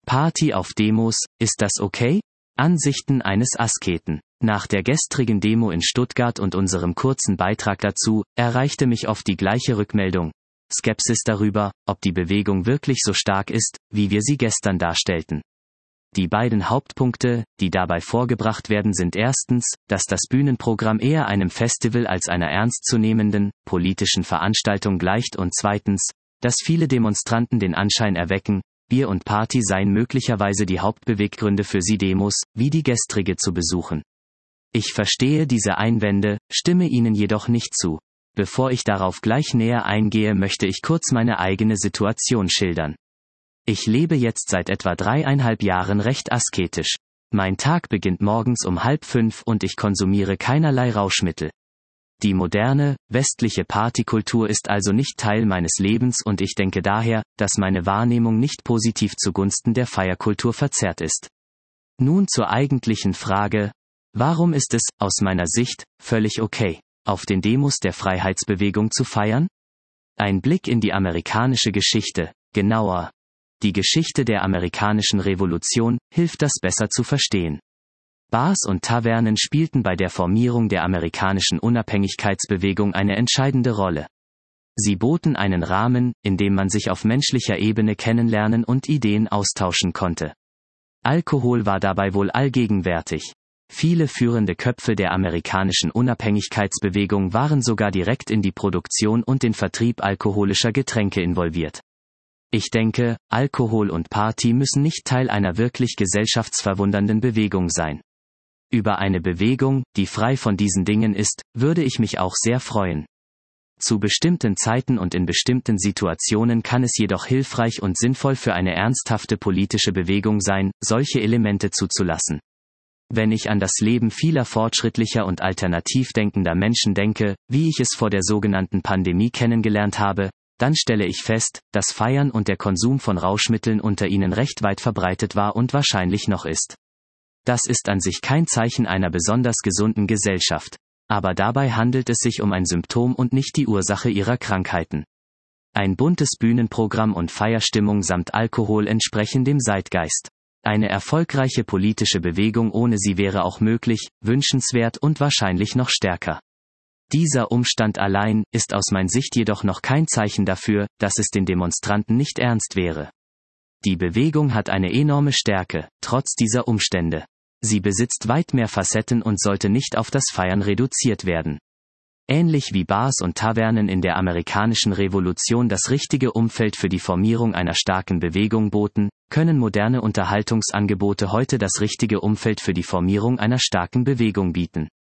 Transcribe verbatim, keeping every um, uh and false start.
Party auf Demos, ist das okay? Ansichten eines Asketen. Nach der gestrigen Demo in Stuttgart und unserem kurzen Beitrag dazu, erreichte mich oft die gleiche Rückmeldung. Skepsis darüber, ob die Bewegung wirklich so stark ist, wie wir sie gestern darstellten. Die beiden Hauptpunkte, die dabei vorgebracht werden, sind erstens, dass das Bühnenprogramm eher einem Festival als einer ernstzunehmenden, politischen Veranstaltung gleicht und zweitens, dass viele Demonstranten den Anschein erwecken, Bier und Party seien möglicherweise die Hauptbeweggründe für sie Demos, wie die gestrige zu besuchen. Ich verstehe diese Einwände, stimme ihnen jedoch nicht zu. Bevor ich darauf gleich näher eingehe, möchte ich kurz meine eigene Situation schildern. Ich lebe jetzt seit etwa dreieinhalb Jahren recht asketisch. Mein Tag beginnt morgens um halb fünf und ich konsumiere keinerlei Rauschmittel. Die moderne, westliche Partykultur ist also nicht Teil meines Lebens und ich denke daher, dass meine Wahrnehmung nicht positiv zugunsten der Feierkultur verzerrt ist. Nun zur eigentlichen Frage: Warum ist es, aus meiner Sicht, völlig okay, auf den Demos der Freiheitsbewegung zu feiern? Ein Blick in die amerikanische Geschichte, genauer, die Geschichte der amerikanischen Revolution, hilft das besser zu verstehen. Bars und Tavernen spielten bei der Formierung der amerikanischen Unabhängigkeitsbewegung eine entscheidende Rolle. Sie boten einen Rahmen, in dem man sich auf menschlicher Ebene kennenlernen und Ideen austauschen konnte. Alkohol war dabei wohl allgegenwärtig. Viele führende Köpfe der amerikanischen Unabhängigkeitsbewegung waren sogar direkt in die Produktion und den Vertrieb alkoholischer Getränke involviert. Ich denke, Alkohol und Party müssen nicht Teil einer wirklich gesellschaftsverwundernden Bewegung sein. Über eine Bewegung, die frei von diesen Dingen ist, würde ich mich auch sehr freuen. Zu bestimmten Zeiten und in bestimmten Situationen kann es jedoch hilfreich und sinnvoll für eine ernsthafte politische Bewegung sein, solche Elemente zuzulassen. Wenn ich an das Leben vieler fortschrittlicher und alternativ denkender Menschen denke, wie ich es vor der sogenannten Pandemie kennengelernt habe, dann stelle ich fest, dass Feiern und der Konsum von Rauschmitteln unter ihnen recht weit verbreitet war und wahrscheinlich noch ist. Das ist an sich kein Zeichen einer besonders gesunden Gesellschaft. Aber dabei handelt es sich um ein Symptom und nicht die Ursache ihrer Krankheiten. Ein buntes Bühnenprogramm und Feierstimmung samt Alkohol entsprechen dem Zeitgeist. Eine erfolgreiche politische Bewegung ohne sie wäre auch möglich, wünschenswert und wahrscheinlich noch stärker. Dieser Umstand allein ist aus meiner Sicht jedoch noch kein Zeichen dafür, dass es den Demonstranten nicht ernst wäre. Die Bewegung hat eine enorme Stärke, trotz dieser Umstände. Sie besitzt weit mehr Facetten und sollte nicht auf das Feiern reduziert werden. Ähnlich wie Bars und Tavernen in der amerikanischen Revolution das richtige Umfeld für die Formierung einer starken Bewegung boten, können moderne Unterhaltungsangebote heute das richtige Umfeld für die Formierung einer starken Bewegung bieten.